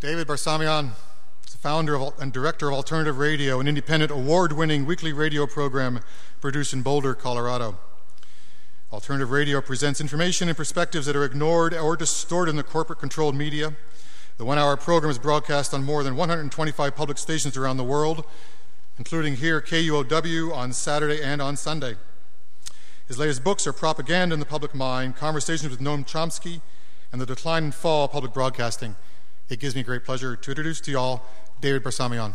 David Barsamian is the founder and director of Alternative Radio, an independent award-winning weekly radio program produced in Boulder, Colorado. Alternative Radio presents information and perspectives that are ignored or distorted in the corporate-controlled media. The one-hour program is broadcast on more than 125 public stations around the world, including here KUOW on Saturday and on Sunday. His latest books are Propaganda in the Public Mind, Conversations with Noam Chomsky, and The Decline and Fall of Public Broadcasting. It gives me great pleasure to introduce to you all David Barsamian.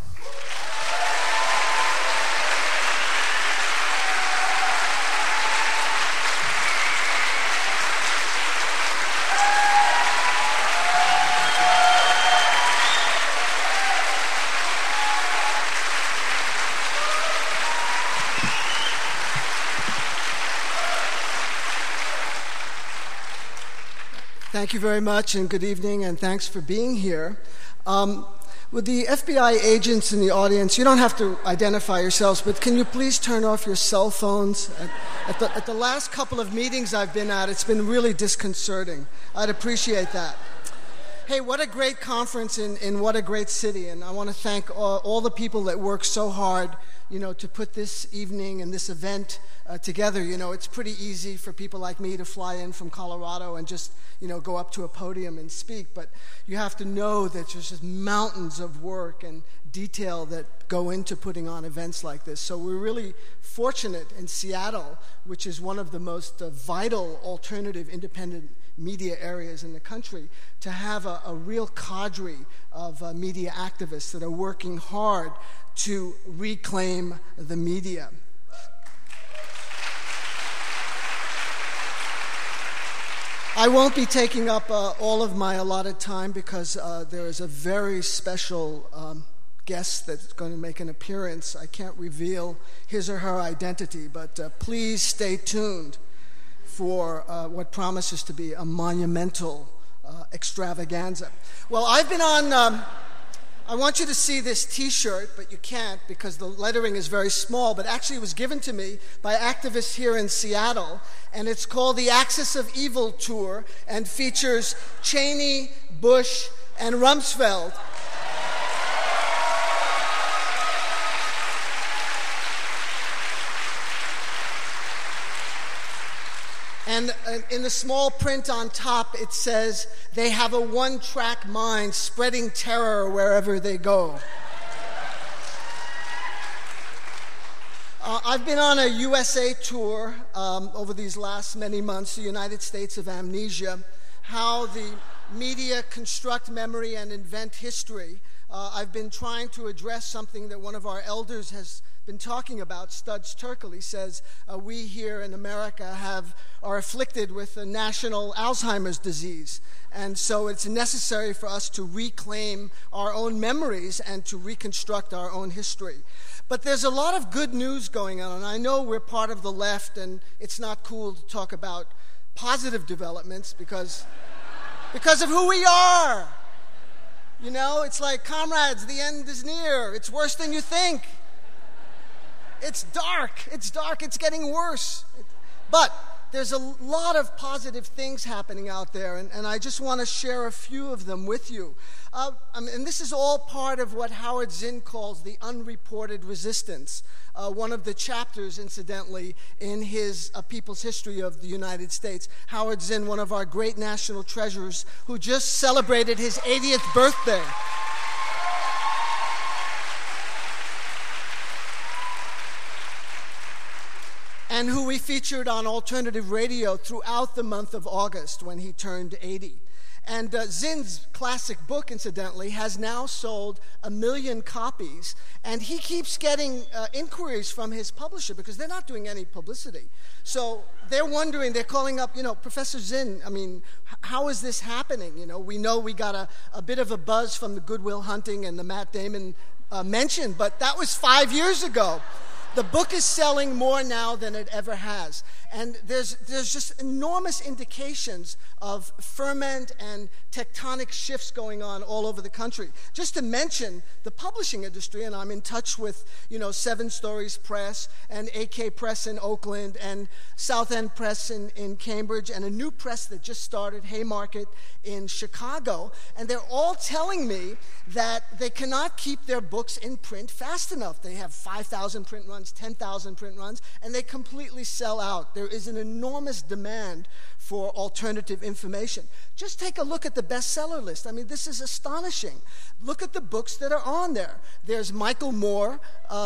Thank you very much, and good evening, and thanks for being here. With the FBI agents in the audience, you don't have to identify yourselves, but can you please turn off your cell phones? At the last couple of meetings I've been at, it's been really disconcerting. I'd appreciate that. Hey, what a great conference in what a great city, and I want to thank all the people that worked so hard, to put this evening and this event together. It's pretty easy for people like me to fly in from Colorado and just, go up to a podium and speak, but you have to know that there's just mountains of work and detail that go into putting on events like this. So we're really fortunate in Seattle, which is one of the most vital alternative independent media areas in the country, to have a real cadre of media activists that are working hard to reclaim the media. I won't be taking up all of my allotted time because there is a very special guest that's going to make an appearance. I can't reveal his or her identity, but please stay tuned for what promises to be a monumental extravaganza. Well, I've been on... I want you to see this T-shirt, but you can't because the lettering is very small, but actually it was given to me by activists here in Seattle, and it's called the Axis of Evil Tour and features Cheney, Bush, and Rumsfeld. And in the small print on top, it says, they have a one-track mind spreading terror wherever they go. I've been on a USA tour over these last many months, the United States of Amnesia, how the media construct memory and invent history. I've been trying to address something that one of our elders has been talking about, Studs Terkel. He says, we here in America are afflicted with a national Alzheimer's disease. And so it's necessary for us to reclaim our own memories and to reconstruct our own history. But there's a lot of good news going on, and I know we're part of the left, and it's not cool to talk about positive developments because of who we are. It's like, comrades, the end is near. It's worse than you think. It's dark, it's getting worse. But there's a lot of positive things happening out there, and I just want to share a few of them with you. And this is all part of what Howard Zinn calls the unreported resistance, one of the chapters, incidentally, in his People's History of the United States. Howard Zinn, one of our great national treasures, who just celebrated his 80th birthday. And who we featured on alternative radio throughout the month of August when he turned 80. And Zinn's classic book, incidentally, has now sold 1 million copies, and he keeps getting inquiries from his publisher because they're not doing any publicity. So they're wondering, they're calling up, Professor Zinn, how is this happening? We know we got a bit of a buzz from the Good Will Hunting and the Matt Damon mention, but that was 5 years ago. The book is selling more now than it ever has. And there's just enormous indications of ferment and tectonic shifts going on all over the country. Just to mention the publishing industry, and I'm in touch with, Seven Stories Press and AK Press in Oakland and South End Press in Cambridge and a new press that just started, Haymarket in Chicago. And they're all telling me that they cannot keep their books in print fast enough. They have 5,000 print runs, 10,000 print runs, and they completely sell out. There is an enormous demand for alternative information. Just take a look at the bestseller list. I mean, this is astonishing. Look at the books that are on there. There's Michael Moore.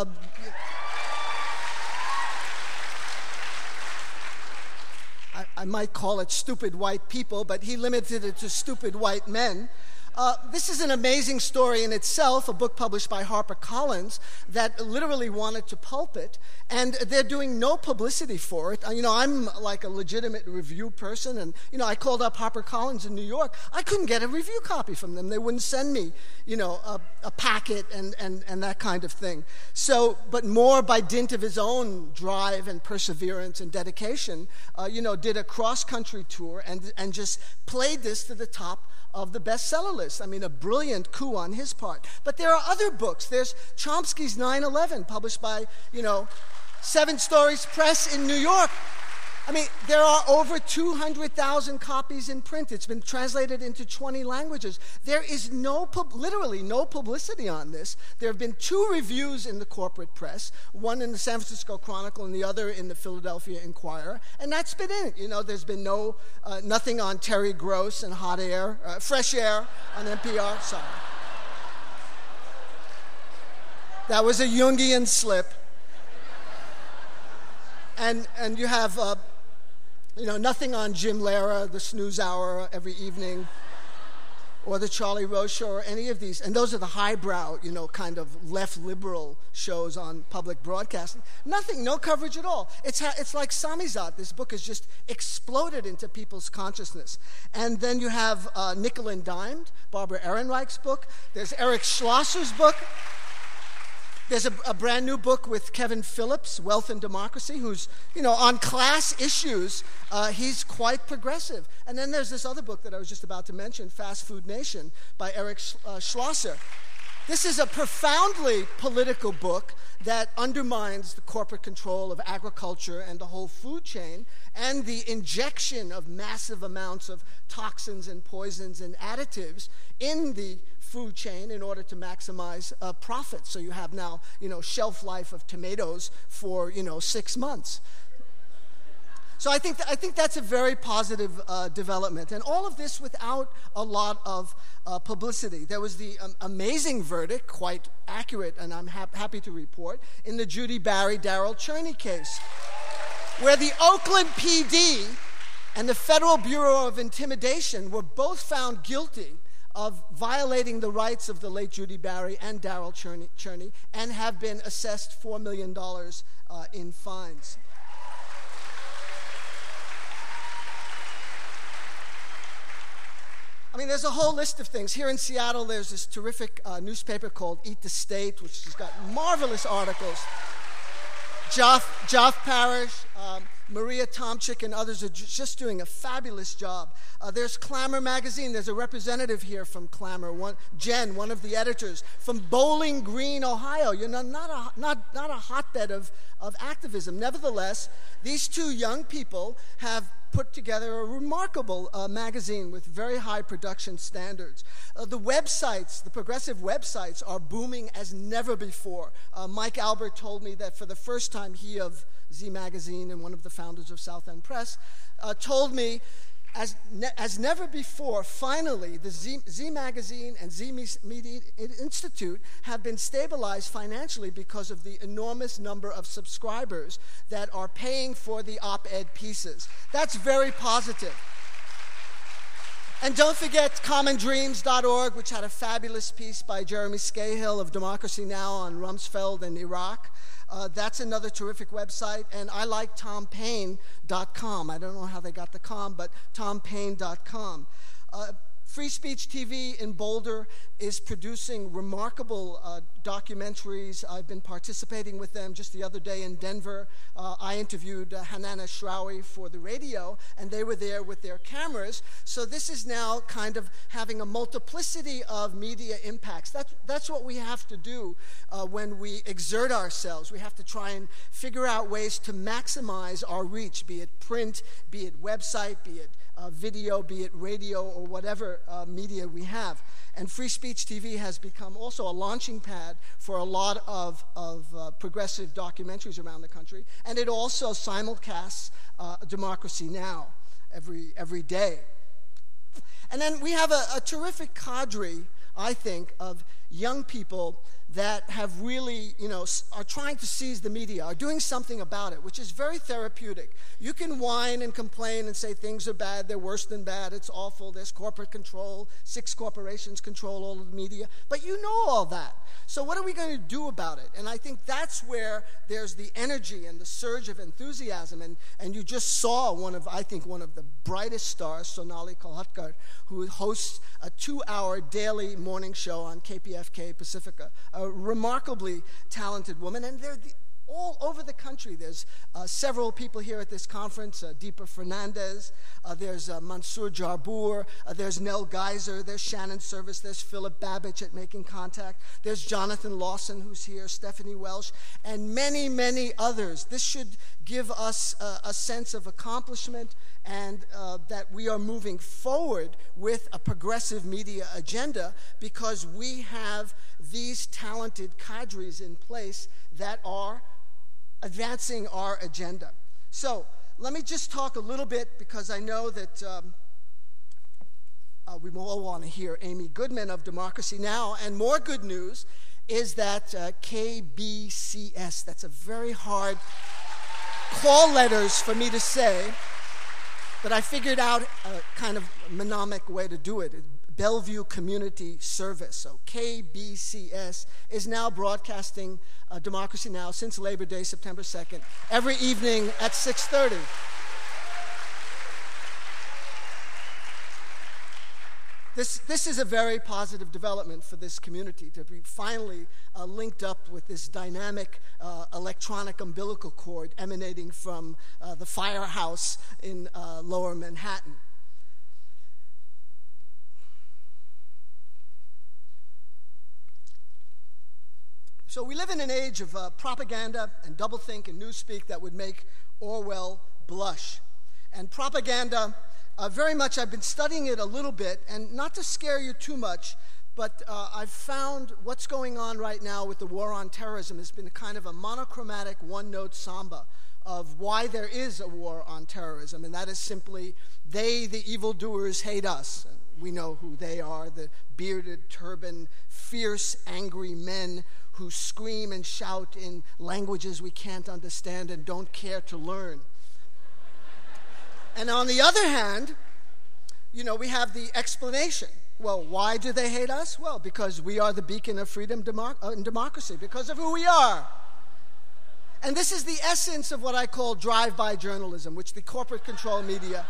I might call it Stupid White People, but he limited it to Stupid White Men. This is an amazing story in itself, a book published by HarperCollins that literally wanted to pulp it, and they're doing no publicity for it. I'm like a legitimate review person, and, I called up HarperCollins in New York. I couldn't get a review copy from them. They wouldn't send me, a packet and that kind of thing. So, but Moore, by dint of his own drive and perseverance and dedication, did a cross-country tour and just played this to the top of the bestseller list. I mean, a brilliant coup on his part. But there are other books. There's Chomsky's 9/11, published by, Seven Stories Press in New York. I mean, there are over 200,000 copies in print. It's been translated into 20 languages. There is literally no publicity on this. There have been 2 reviews in the corporate press, one in the San Francisco Chronicle and the other in the Philadelphia Inquirer, and that's been it. There's been nothing on Terry Gross and Fresh Air on NPR. Sorry. That was a Jungian slip. And you have nothing on Jim Lehrer, the Snooze Hour every evening, or the Charlie Rose Show, or any of these. And those are the highbrow, kind of left liberal shows on public broadcasting. Nothing, no coverage at all. It's like Samizdat. This book has just exploded into people's consciousness. And then you have Nickel and Dimed, Barbara Ehrenreich's book. There's Eric Schlosser's book. There's a brand new book with Kevin Phillips, Wealth and Democracy, who's, on class issues, he's quite progressive. And then there's this other book that I was just about to mention, Fast Food Nation, by Eric Schlosser. This is a profoundly political book that undermines the corporate control of agriculture and the whole food chain and the injection of massive amounts of toxins and poisons and additives in the food chain in order to maximize profits. So you have now, shelf life of tomatoes for, 6 months. So I think that's a very positive development. And all of this without a lot of publicity. There was the amazing verdict, quite accurate, and I'm happy to report, in the Judy Barry, Daryl Cherney case, where the Oakland PD and the Federal Bureau of Intimidation were both found guilty of violating the rights of the late Judy Barry and Daryl Cherney and have been assessed $4 million in fines. I mean, there's a whole list of things. Here in Seattle, there's this terrific newspaper called Eat the State, which has got marvelous articles. Joff Parrish, Maria Tomchik, and others are just doing a fabulous job. There's Clamor Magazine. There's a representative here from Clamor, Jen, one of the editors, from Bowling Green, Ohio. Not a hotbed of activism. Nevertheless, these 2 young people have put together a remarkable magazine with very high production standards. The websites, the progressive websites, are booming as never before. Mike Albert told me that for the first time, he of Z Magazine and one of the founders of South End Press, told me as never before, finally, the Z Magazine and Z Media Institute have been stabilized financially because of the enormous number of subscribers that are paying for the op-ed pieces. That's very positive. And don't forget commondreams.org, which had a fabulous piece by Jeremy Scahill of Democracy Now! On Rumsfeld and Iraq. That's another terrific website. And I like tompaine.com. I don't know how they got the com, but tompaine.com. Free Speech TV in Boulder is producing remarkable documentaries. I've been participating with them. Just the other day in Denver, I interviewed Hanan Ashrawi for the radio, and they were there with their cameras. So this is now kind of having a multiplicity of media impacts. That's what we have to do when we exert ourselves. We have to try and figure out ways to maximize our reach, be it print, be it website, be it video, be it radio, or whatever media we have. And Free Speech TV has become also a launching pad for a lot of progressive documentaries around the country. And it also simulcasts Democracy Now! every day. And then we have a terrific cadre, I think, of young people that have really, are trying to seize the media, are doing something about it, which is very therapeutic. You can whine and complain and say things are bad, they're worse than bad, it's awful, there's corporate control, 6 corporations control all of the media, but you know all that. So what are we going to do about it? And I think that's where there's the energy and the surge of enthusiasm, and you just saw one of the brightest stars, Sonali Kolhatkar, who hosts a 2-hour daily morning show on KPFK Pacifica. A remarkably talented woman, and they're all over the country. There's several people here at this conference, Deepa Fernandez, there's Mansoor Jarbur, there's Nell Geiser, there's Shannon Service, there's Philip Babbage at Making Contact, there's Jonathan Lawson who's here, Stephanie Welsh, and many, many others. This should give us a sense of accomplishment and that we are moving forward with a progressive media agenda because we have these talented cadres in place that are advancing our agenda. So let me just talk a little bit because I know that we all want to hear Amy Goodman of Democracy Now! And more good news is that KBCS, that's a very hard call letters for me to say, but I figured out a kind of mnemonic way to do it. Bellevue Community Service. So KBCS is now broadcasting Democracy Now! Since Labor Day, September 2nd, every evening at 6:30. This is a very positive development for this community to be finally linked up with this dynamic electronic umbilical cord emanating from the firehouse in Lower Manhattan. So we live in an age of propaganda and doublethink and newspeak that would make Orwell blush. And propaganda, very much, I've been studying it a little bit, and not to scare you too much, but I've found what's going on right now with the war on terrorism has been kind of a monochromatic one-note samba of why there is a war on terrorism, and that is simply they, the evildoers, hate us. We know who they are, the bearded, turban, fierce, angry men who scream and shout in languages we can't understand and don't care to learn. And on the other hand, we have the explanation. Well, why do they hate us? Well, because we are the beacon of freedom and democracy, because of who we are. And this is the essence of what I call drive-by journalism, which the corporate control media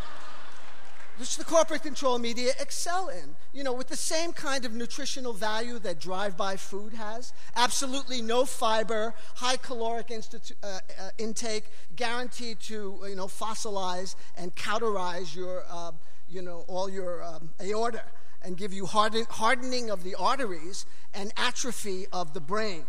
excel in. With the same kind of nutritional value that drive-by food has, absolutely no fiber, high caloric intake, guaranteed to, fossilize and cauterize your, all your aorta and give you hardening of the arteries and atrophy of the brain.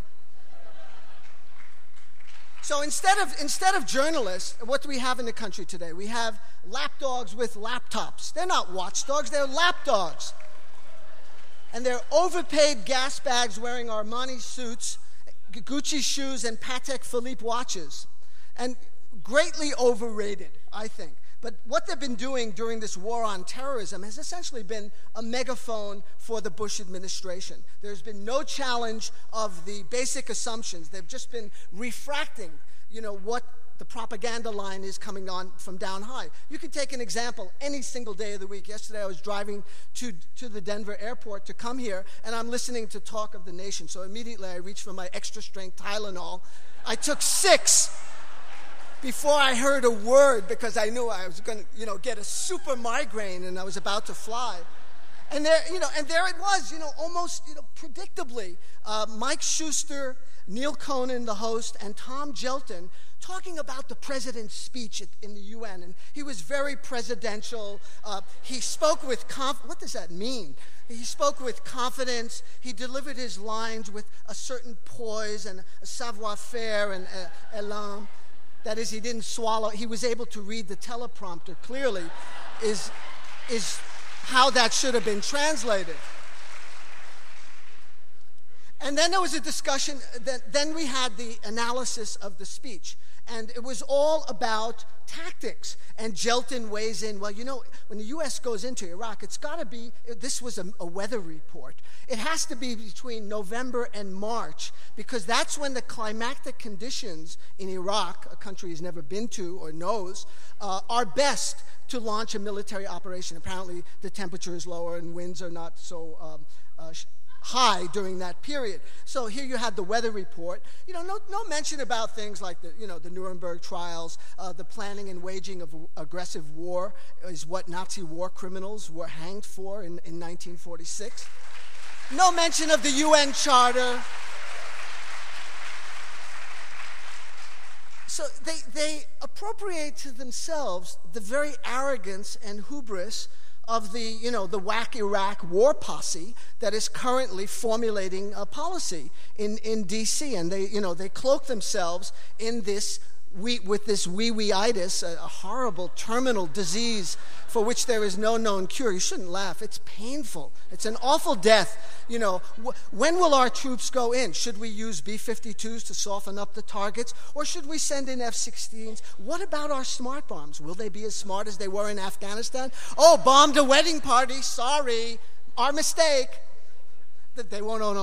So instead of journalists, what do we have in the country today? We have lapdogs with laptops. They're not watchdogs, they're lapdogs. And they're overpaid gas bags wearing Armani suits, Gucci shoes, and Patek Philippe watches. And greatly overrated, I think. But what they've been doing during this war on terrorism has essentially been a megaphone for the Bush administration. There's been no challenge of the basic assumptions. They've just been refracting, what the propaganda line is coming on from down high. You can take an example any single day of the week. Yesterday I was driving to the Denver airport to come here, and I'm listening to Talk of the Nation. So immediately I reached for my extra-strength Tylenol. I took 6 before I heard a word because I knew I was going to, get a super migraine and I was about to fly. And there it was, almost, predictably, Mike Schuster, Neil Conan, the host, and Tom Gelton talking about the president's speech in the UN. And he was very presidential. He spoke with what does that mean? He spoke with confidence. He delivered his lines with a certain poise and a savoir-faire and élan. That is, he didn't swallow. He was able to read the teleprompter clearly, is how that should have been translated. And then there was a discussion. Then we had the analysis of the speech. And it was all about tactics. And Gelton weighs in, well, when the U.S. goes into Iraq, it's got to be, this was a weather report. It has to be between November and March, because that's when the climatic conditions in Iraq, a country he's never been to or knows, are best to launch a military operation. Apparently, the temperature is lower and winds are not so high during that period. So here you had the weather report. No mention about things like the Nuremberg trials, the planning and waging of aggressive war is what Nazi war criminals were hanged for in 1946. No mention of the UN Charter. So they appropriate to themselves the very arrogance and hubris of the WAC Iraq war posse that is currently formulating a policy in D.C. And they cloak themselves in this with this wee-wee-itis, a horrible terminal disease for which there is no known cure. You shouldn't laugh. It's painful. It's an awful death. When will our troops go in? Should we use B-52s to soften up the targets? Or should we send in F-16s? What about our smart bombs? Will they be as smart as they were in Afghanistan? Oh, bombed a wedding party. Sorry. Our mistake. They won't own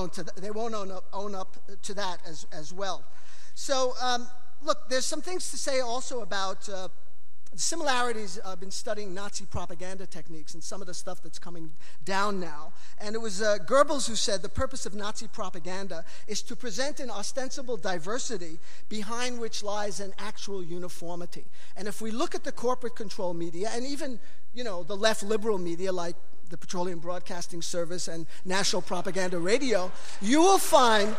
up to that as well. So, look, there's some things to say also about the similarities. I've been studying Nazi propaganda techniques and some of the stuff that's coming down now. And it was Goebbels who said the purpose of Nazi propaganda is to present an ostensible diversity behind which lies an actual uniformity. And if we look at the corporate control media and even, the left liberal media like the Petroleum Broadcasting Service and National Propaganda Radio, you will find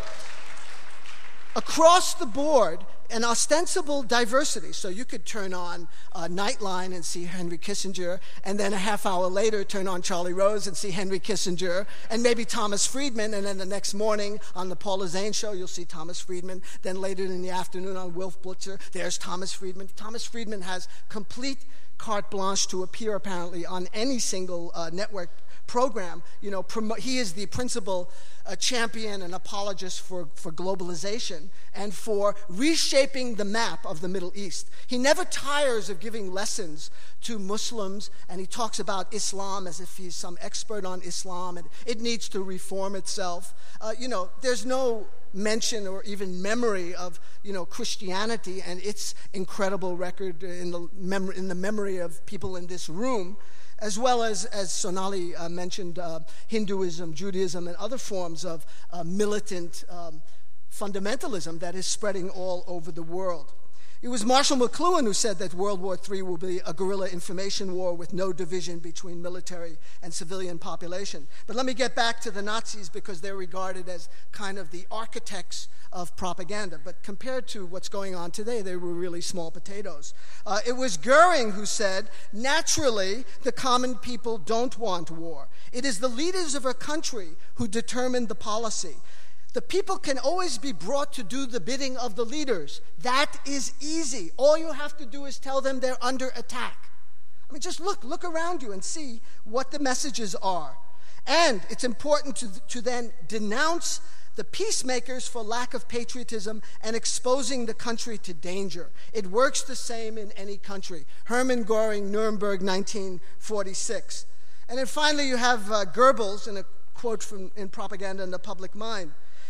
across the board an ostensible diversity. So you could turn on Nightline and see Henry Kissinger, and then a half hour later turn on Charlie Rose and see Henry Kissinger, and maybe Thomas Friedman, and then the next morning on the Paula Zane show you'll see Thomas Friedman. Then later in the afternoon on Wolf Blitzer, there's Thomas Friedman. Thomas Friedman has complete carte blanche to appear apparently on any single network program. He is the principal champion and apologist for globalization and for reshaping the map of the Middle East. He never tires of giving lessons to Muslims, and he talks about Islam as if he's some expert on Islam and it needs to reform itself. There's no mention or even memory of Christianity and its incredible record in the memory of people in this room, as well as Sonali mentioned, Hinduism, Judaism, and other forms of militant fundamentalism that is spreading all over the world. It was Marshall McLuhan who said that World War III will be a guerrilla information war with no division between military and civilian population. But let me get back to the Nazis because they're regarded as kind of the architects of propaganda. But compared to what's going on today, they were really small potatoes. It was Goering who said, naturally, the common people don't want war. It is the leaders of a country who determine the policy. The people can always be brought to do the bidding of the leaders. That is easy. All you have to do is tell them they're under attack. I mean, just look around you and see what the messages are. And it's important to then denounce the peacemakers for lack of patriotism and exposing the country to danger. It works the same in any country. Hermann Göring, Nuremberg, 1946. And then finally you have Goebbels in a quote from In Propaganda in the Public Mind.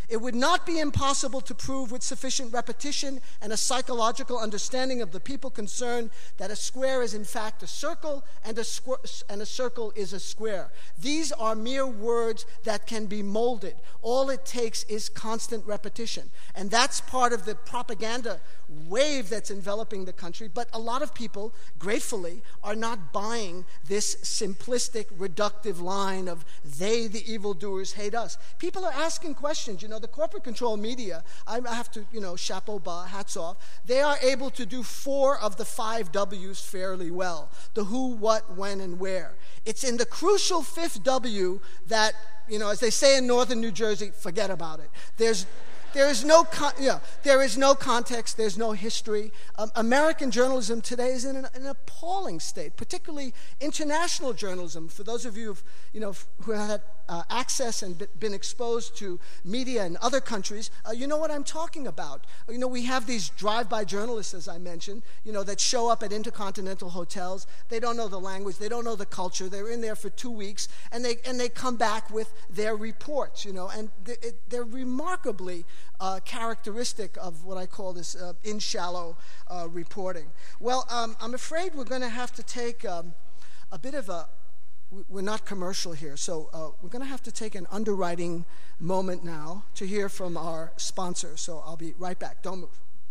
It would not be impossible to prove with sufficient repetition and a psychological understanding of the people concerned that a square is in fact a circle and a circle is a square. These are mere words that can be molded. All it takes is constant repetition. And that's part of the propaganda wave that's enveloping the country. But a lot of people, gratefully, are not buying this simplistic, reductive line of they, the evildoers, hate us. People are asking questions. You know, the corporate control media, I have to, chapeau bas, hats off. They are able to do 4 of the 5 W's fairly well. The who, what, when, and where. It's in the crucial 5th W that, as they say in northern New Jersey, forget about it. There is no context, there's no history. American journalism today is in an appalling state, particularly international journalism. For those of you who have had access and been exposed to media in other countries, you know what I'm talking about. We have these drive-by journalists, as I mentioned, that show up at intercontinental hotels. They don't know the language, they don't know the culture. They're in there for 2 weeks, and they come back with their reports, and they're remarkably characteristic of what I call this in-shallow reporting. Well, I'm afraid we're going to have to take a bit of a... We're not commercial here, so we're going to have to take an underwriting moment now to hear from our sponsor. So I'll be right back. Don't move.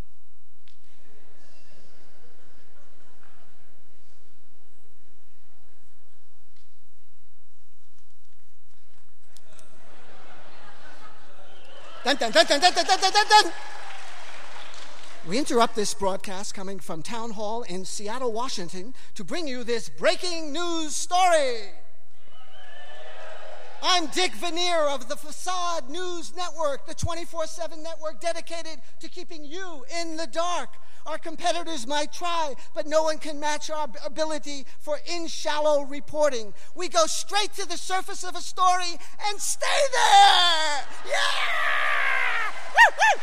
Dun, dun, dun, dun, dun, dun, dun, dun, dun. We interrupt this broadcast coming from Town Hall in Seattle, Washington, to bring you this breaking news story. I'm Dick Veneer of the Facade News Network, the 24/7 network dedicated to keeping you in the dark. Our competitors might try, but no one can match our ability for in-shallow reporting. We go straight to the surface of a story and stay there! Yeah! Woo, woo!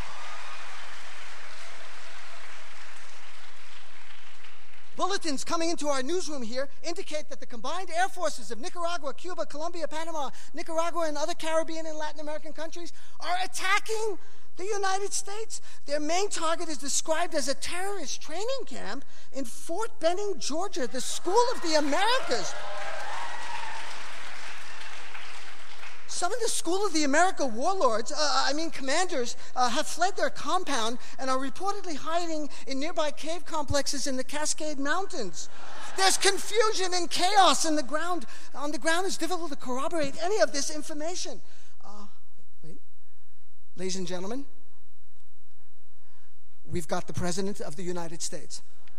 Bulletins coming into our newsroom here indicate that the combined air forces of Nicaragua, Cuba, Colombia, Panama, Nicaragua, and other Caribbean and Latin American countries are attacking the United States. Their main target is described as a terrorist training camp in Fort Benning, Georgia, the School of the Americas. Some of the School of the America warlords, commanders, have fled their compound and are reportedly hiding in nearby cave complexes in the Cascade Mountains. There's confusion and chaos on the ground. It's difficult to corroborate any of this information. Ladies and gentlemen, we've got the President of the United States.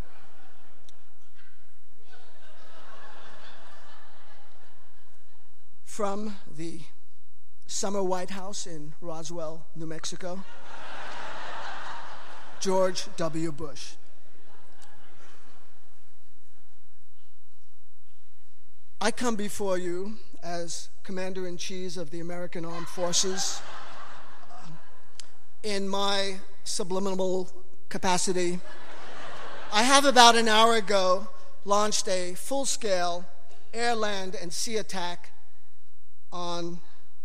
From the summer White House in Roswell, New Mexico, George W. Bush. I come before you as Commander-in-Chief of the American Armed Forces in my subliminal capacity. I have about an hour ago launched a full-scale air, land, and sea attack on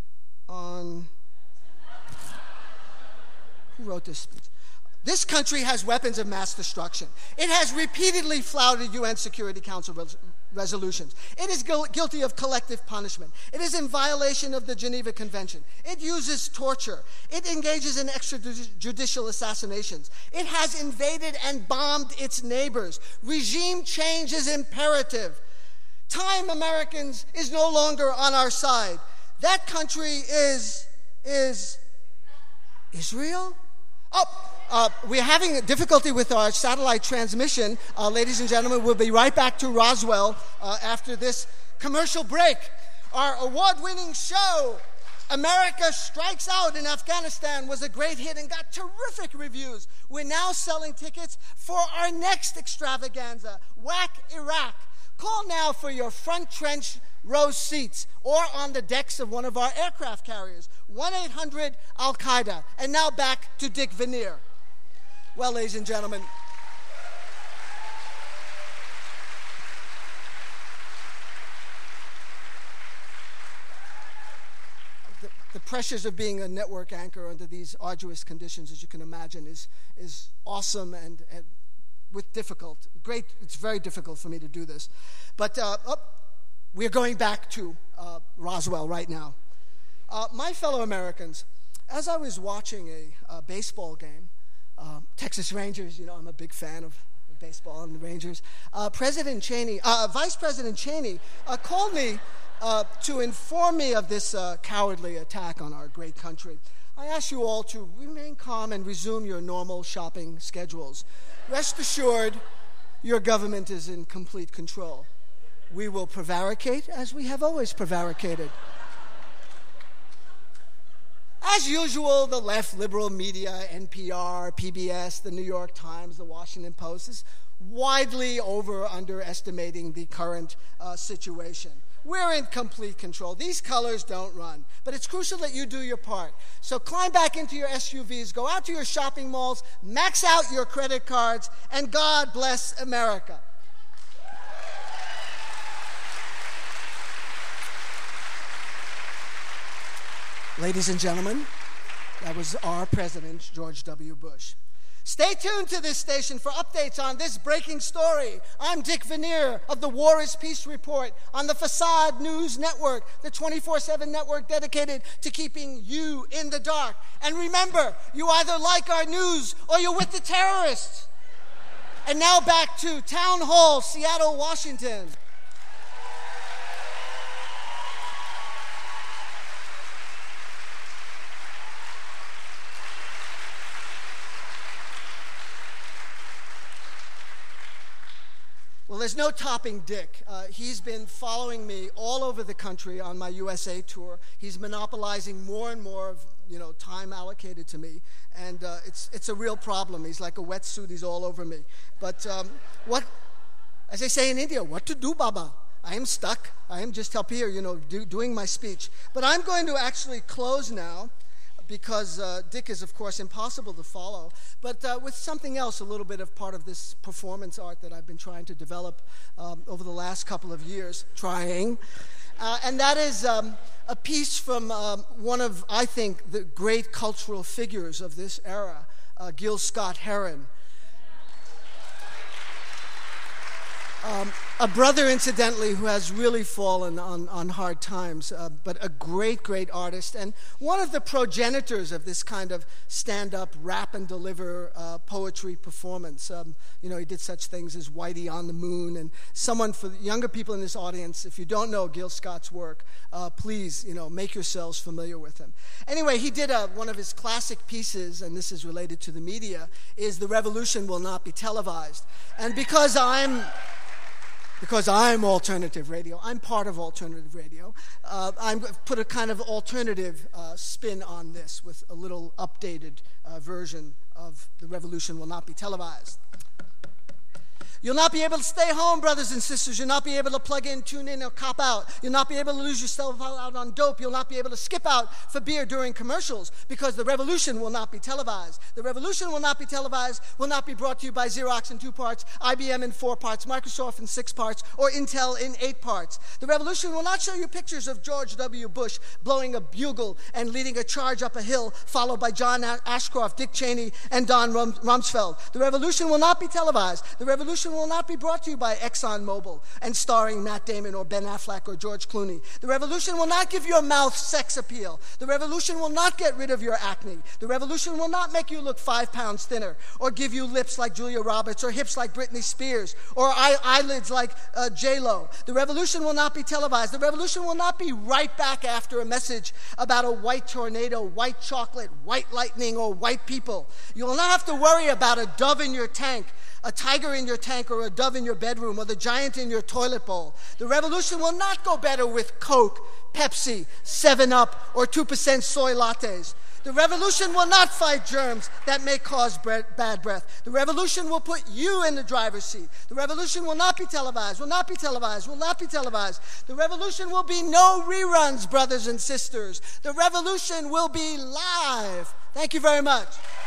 who wrote this speech? This country has weapons of mass destruction. It has repeatedly flouted UN Security Council resolutions. It is guilty of collective punishment. It is in violation of the Geneva Convention. It uses torture. It engages in extrajudicial assassinations. It has invaded and bombed its neighbors. Regime change is imperative. Time, Americans, is no longer on our side. That country is Israel? We're having difficulty with our satellite transmission. Ladies and gentlemen, we'll be right back to Roswell after this commercial break. Our award-winning show, America Strikes Out in Afghanistan, was a great hit and got terrific reviews. We're now selling tickets for our next extravaganza, Whack Iraq. Call now for your front trench row seats or on the decks of one of our aircraft carriers. 1-800-Al-Qaeda. And now back to Dick Veneer. Well, ladies and gentlemen, the pressures of being a network anchor under these arduous conditions, as you can imagine, is awesome and with difficult. Great, it's very difficult for me to do this. But we're going back to Roswell right now. My fellow Americans, as I was watching a baseball game, Texas Rangers, I'm a big fan of baseball and the Rangers, Vice President Cheney called me to inform me of this cowardly attack on our great country. I ask you all to remain calm and resume your normal shopping schedules. Rest assured, your government is in complete control. We will prevaricate as we have always prevaricated. As usual, the left liberal media, NPR, PBS, the New York Times, the Washington Post, is widely underestimating the current situation. We're in complete control. These colors don't run. But it's crucial that you do your part. So climb back into your SUVs, go out to your shopping malls, max out your credit cards, and God bless America. Ladies and gentlemen, that was our president, George W. Bush. Stay tuned to this station for updates on this breaking story. I'm Dick Veneer of the War is Peace Report on the Facade News Network, the 24/7 network dedicated to keeping you in the dark. And remember, you either like our news or you're with the terrorists. And now back to Town Hall, Seattle, Washington. Well, there's no topping Dick. He's been following me all over the country on my USA tour. He's monopolizing more and more of time allocated to me, and it's a real problem. He's like a wetsuit. He's all over me. But as they say in India, what to do, Baba? I am stuck. I am just up here, doing my speech. But I'm going to actually close now, because Dick is, of course, impossible to follow, but with something else, a little bit of part of this performance art that I've been trying to develop over the last couple of years, and that is a piece from one of, I think, the great cultural figures of this era, Gil Scott-Heron. A brother, incidentally, who has really fallen on hard times, but a great, great artist, and one of the progenitors of this kind of stand-up, rap and deliver poetry performance. He did such things as Whitey on the Moon, and someone, for the younger people in this audience, if you don't know Gil Scott's work, please, make yourselves familiar with him. Anyway, he did one of his classic pieces, and this is related to the media, is "The Revolution Will Not Be Televised." And because I'm alternative radio, I'm part of alternative radio, I'm put a kind of alternative spin on this with a little updated version of "The Revolution Will Not Be Televised." You'll not be able to stay home, brothers and sisters. You'll not be able to plug in, tune in, or cop out. You'll not be able to lose yourself out on dope. You'll not be able to skip out for beer during commercials, because the revolution will not be televised. The revolution will not be televised, will not be brought to you by Xerox in 2 parts, IBM in 4 parts, Microsoft in 6 parts, or Intel in 8 parts. The revolution will not show you pictures of George W. Bush blowing a bugle and leading a charge up a hill, followed by John Ashcroft, Dick Cheney, and Don Rumsfeld. The revolution will not be televised. The revolution will not be brought to you by ExxonMobil and starring Matt Damon or Ben Affleck or George Clooney. The revolution will not give your mouth sex appeal. The revolution will not get rid of your acne. The revolution will not make you look 5 pounds thinner, or give you lips like Julia Roberts, or hips like Britney Spears, or eyelids like J-Lo. The revolution will not be televised. The revolution will not be right back after a message about a white tornado, white chocolate, white lightning, or white people. You will not have to worry about a dove in your tank, a tiger in your tank, or a dove in your bedroom, or the giant in your toilet bowl. The revolution will not go better with Coke, Pepsi, 7-Up, or 2% soy lattes. The revolution will not fight germs that may cause bad breath. The revolution will put you in the driver's seat. The revolution will not be televised, will not be televised, will not be televised. The revolution will be no reruns, brothers and sisters. The revolution will be live. Thank you very much.